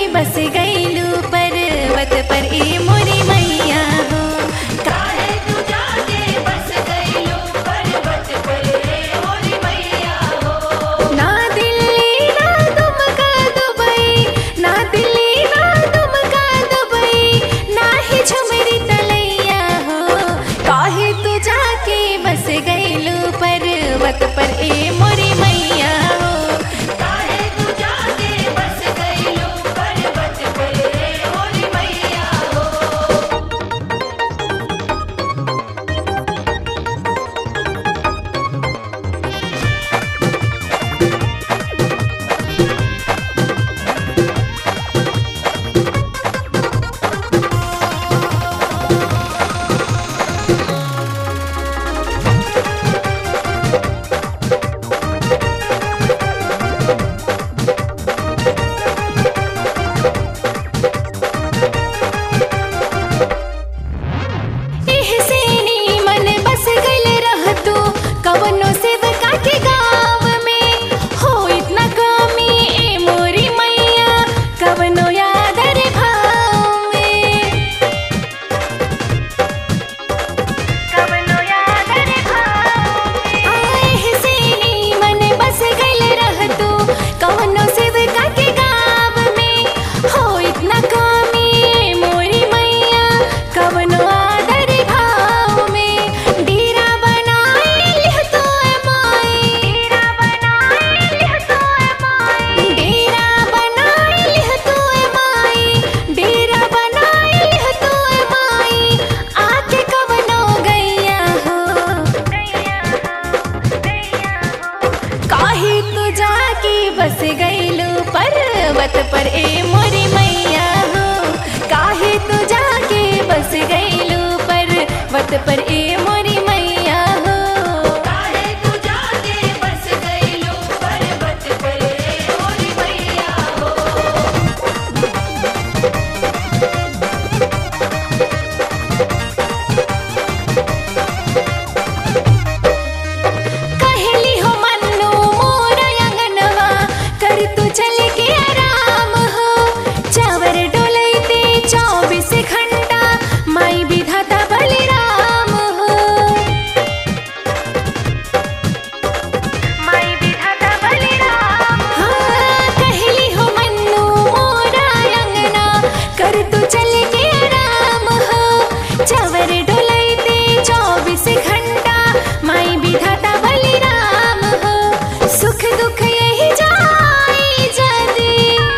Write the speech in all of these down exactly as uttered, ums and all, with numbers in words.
बस गईलू पर्वत पर ए मोरी मैया हो। काहे तू जाके बस गईलू पर्वत पर ए मोरी मैया हो। ना दिल्ली ना दुमका दुबई, ना दिल्ली ना दुमका दुबई, ना ही झुमरी तलैया हो। काहे तू जाके बस गईलू पर्वत पर ए मोरी मैया हो। काहे तू जाके बस गईलू पर्वत पर ए मोरी मैया हो। कवनो सेवका के गाँव में हो इतना कमी ए मोरी मैया, कवनो याद रे भाव में, कवनो याद रे भाव में। आए से मन बस गइल रह तू कवनो सेवका के गाँव में, हो इतना कमी ए मोरी मैया, कवनो याद रे भाव में। डेरा बस गईलू पर्वत पर ए मोरी मैया हो। काहे तू जाके बस गईलू पर्वत पर ए मोरी मैया हो। काहे तू जाके बस गईलू पर्वत पर ए मोरी मैया हो। कहली हो मन्नू मोर अंगनवा, कर तू चल के आराम हो। चावर डोलैते चौबीस घंटा माई विधाता बलिराम हो। माई विधाता बलिराम। हाँ कहली हो मन्नू मोर अंगना, कर तू चल के आराम हो। चावर डोलैते चौबीस घंटा माई विधाता बलिराम हो। सुख दुख यही जाई जदी,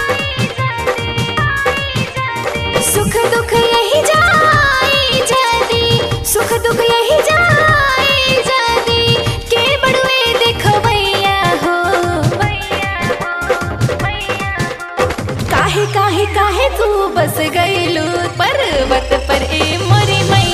सुख दुख यही जाई जदी, सुख दुख यही जाई जदी, के बड़ुए देखवैया हो। काहे काहे काहे तू बस गईलू पर्वत पर ए मोरी मैया।